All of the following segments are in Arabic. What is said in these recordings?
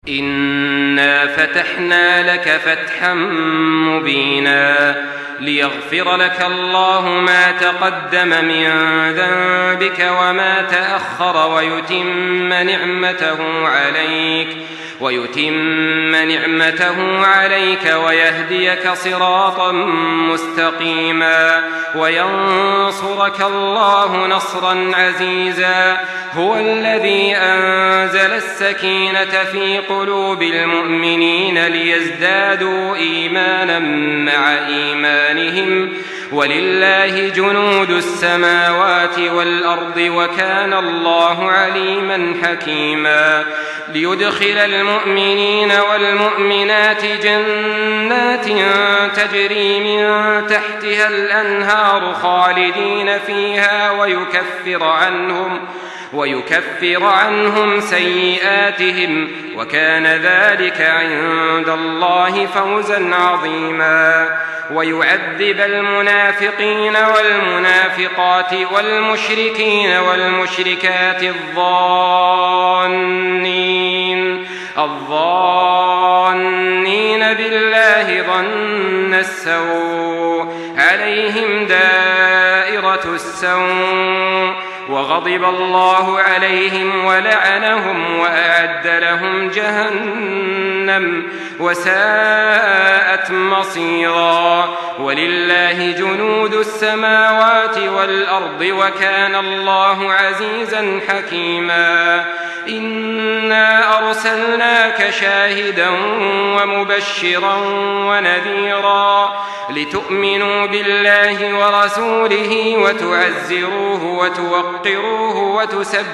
إنا فتحنا لك فتحا مبينا ليغفر لك الله ما تقدم من ذنبك وما تأخر ويتم نعمته عليك ويهديك صراطا مستقيما وينصرك الله نصرا عزيزا. هو الذي أنزل السكينة في قلوب المؤمنين ليزدادوا إيمانا مع إيمانهم ولله جنود السماوات والأرض وكان الله عليما حكيما. ليدخل المؤمنين والمؤمنات جنات تجري من تحتها الأنهار خالدين فيها ويكفر عنهم سيئاتهم وكان ذلك عند الله فوزا عظيما. ويعذب المنافقين والمنافقات والمشركين والمشركات الظانين بالله ظن السوء عليهم دائرة السوء وغضب الله عليهم ولعنهم وأعد لهم جهنم وساءت مصيرا. ولله جنود السماوات والأرض وكان الله عزيزا حكيما. إنا أرسلناك شاهدا ومبشرا ونذيرا لتؤمنوا بالله ورسوله وتعزروه وتوقروه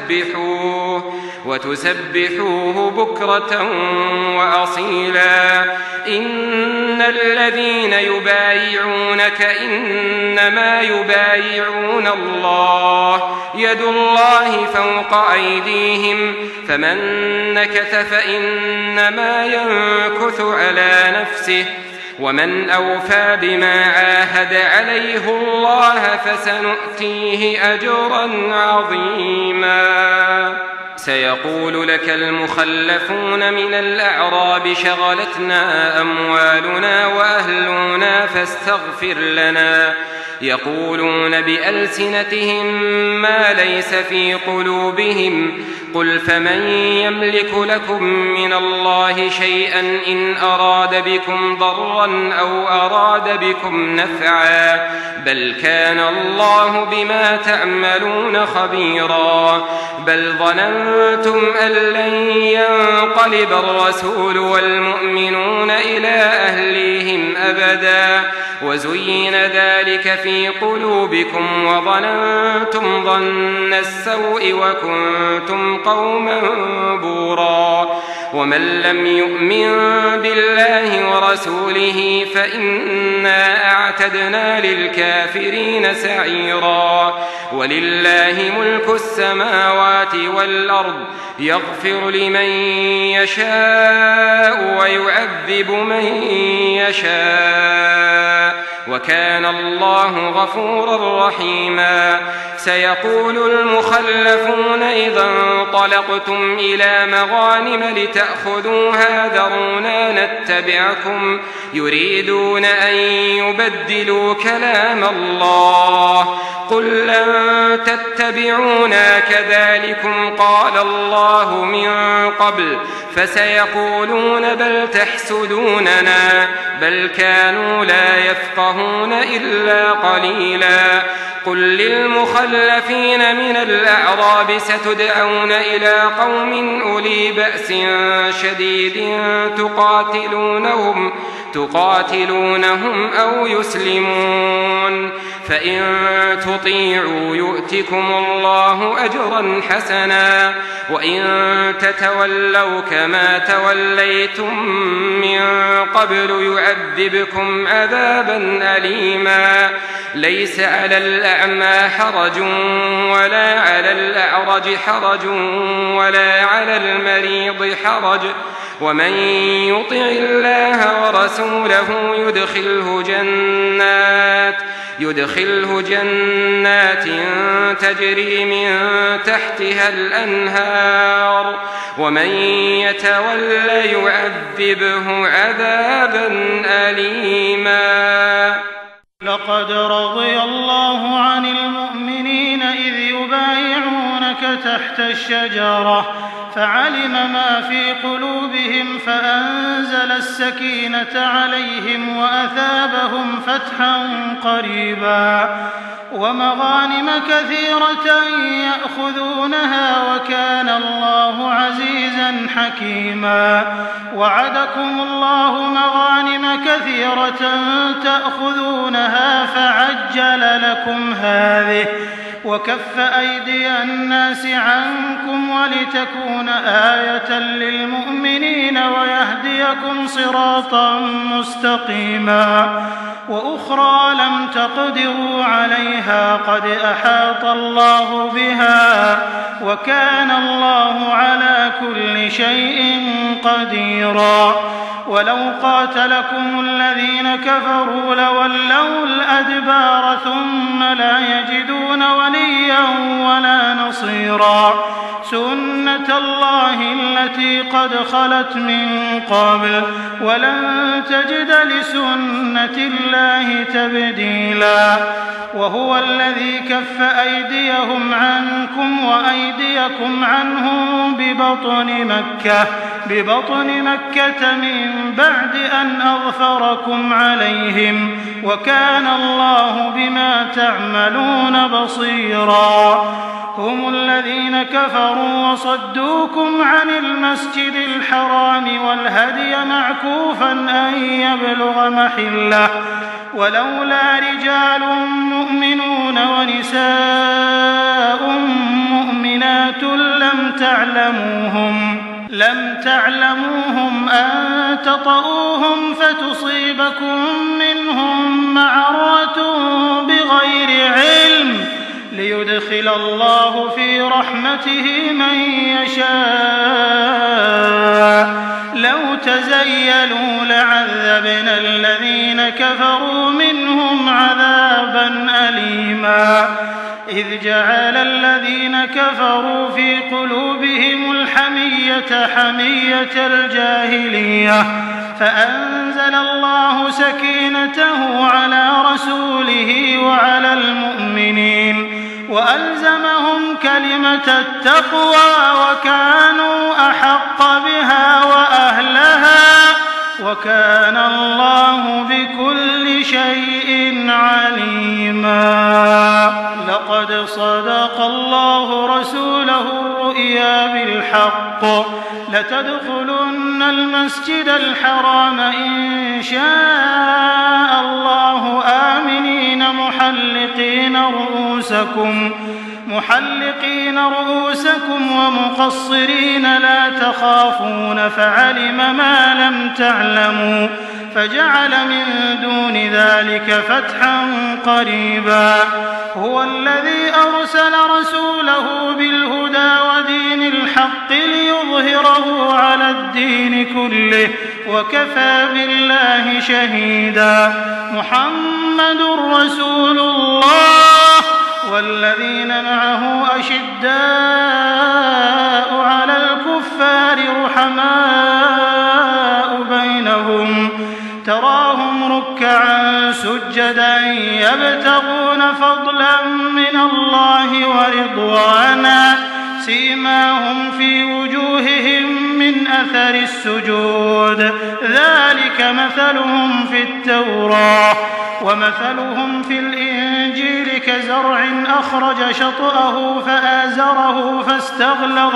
وتسبحوه بكرة وأصيلا. إن الذين يبايعونك إنما يبايعون الله يد الله فوق أيديهم فمن نكث فإنما ينكث على نفسه ومن أوفى بما عاهد عليه الله فسنؤتيه أجرا عظيما. سيقول لك المخلفون من الأعراب شغلتنا أموالنا وأهلنا فاستغفر لنا يقولون بألسنتهم ما ليس في قلوبهم قل فمن يملك لكم من الله شيئا إن أراد بكم ضرا أو أراد بكم نفعا بل كان الله بما تعملون خبيرا. بل ظننتم أن لن ينقلب الرسول والمؤمنون إلى أهليهم أبدا وزين ذلك في قلوبكم وظننتم ظن السوء وكنتم قوما بورا. ومن لم يؤمن بالله ورسوله فإنا أعتدنا للكافرين سعيرا. ولله ملك السماوات والأرض يغفر لمن يشاء ويعذب من يشاء وكان الله غفورا رحيما. سيقول المخلفون إذا انطلقتم إلى مغانم لتأخذوها ذرونا نتبعكم يريدون أن يبدلوا كلام الله قل لن تتبعونا كذلكم قال الله من قبل فسيقولون بل تحسدوننا بل كانوا لا يفقهون إلا قليلا. قل للمخلفين من الأعراب ستدعون إلى قوم أولي بأس شديد تقاتلونهم أو يسلمون فإن تطيعوا يؤتكم الله أجرا حسنا وإن تتولوا كما توليتم من قبل يعذبكم عذابا أليما. ليس على الأعمى حرج ولا على الأعرج حرج ولا على المريض حرج ومن يطع الله ورسوله يدخله جنات تجري من تحتها الأنهار ومن يتولى يعذبه عذابا أليما. لقد رضي الله عن المؤمنين إذ يبايعونك تحت الشجرة فعلم ما في قلوبهم فأنزل السكينة عليهم وأثابهم فتحا قريبا ومغانم كثيرة يأخذونها وكان الله عزيزا حكيما. وعدكم الله مغانم كثيرة تأخذونها فعجل لكم هذه وكف أيدي الناس عنكم ولتكون آية للمؤمنين ويهديكم صراطا مستقيما. وأخرى لم تقدروا عليها قد أحاط الله بها وكان الله على كل شيء قديرا. ولو قاتلكم الذين كفروا لولوا الأدبار ثم لا يجدون وليا ولا نصيرا. سنة الله التي قد خلت من قبل ولن تجد لسنة الله تبديلا. وهو الذي كف أيديهم عنكم وأيديكم عنهم ببطن مكة من بعد أن أظفركم عليهم وكان الله بما تعملون بصيرا. هم الذين كفروا وصدوكم عن المسجد الحرام والهدي معكوفا أن يبلغ محله ولولا رجال مؤمنون ونساء مؤمنات لم تعلموهم أن تطؤوهم فتصيبكم منهم معرة بغير علم ليدخل الله في رحمته من يشاء. لو تزيلوا لعذبنا الذين كفروا منهم عذابا أليما. إذ جعل الذين كفروا في قلوبهم الحمية حمية الجاهلية فأنزل الله سكينته على رسوله وعلى المؤمنين وألزمهم كلمة التقوى وكانوا أحق بها وأهلها وكان الله بكل شيء عليما. لقد صدق الله رسوله الرؤيا بالحق لتدخلن المسجد الحرام إن شاء الله آمنين محلقين رؤوسكم ومقصرين لا تخافون فعلم ما لم تعلموا فجعل من دون ذلك فتحا قريبا. هو الذي أرسل رسوله بالهدى ودين الحق ليظهره على الدين كله وكفى بالله شهيدا. محمد رسول الله والذين معه أشداء على الكفار رحماء بينهم تراهم ركعا سجدا يبتغون فضلا من الله ورضوانا سيماهم في وجوههم من أثر السجود ذلك مثلهم في التوراة ومثلهم في الإنجيل كزرع أخرج شطأه فآزره فاستغلظ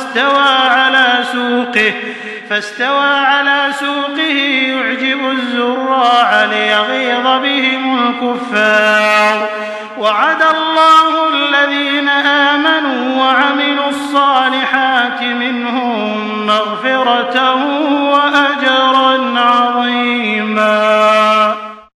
فاستوى على سوقه يعجب الزراع ليغيظ بهم الكفار. وعد الله الذين آمنوا وعملوا الصالحات منهم مغفرة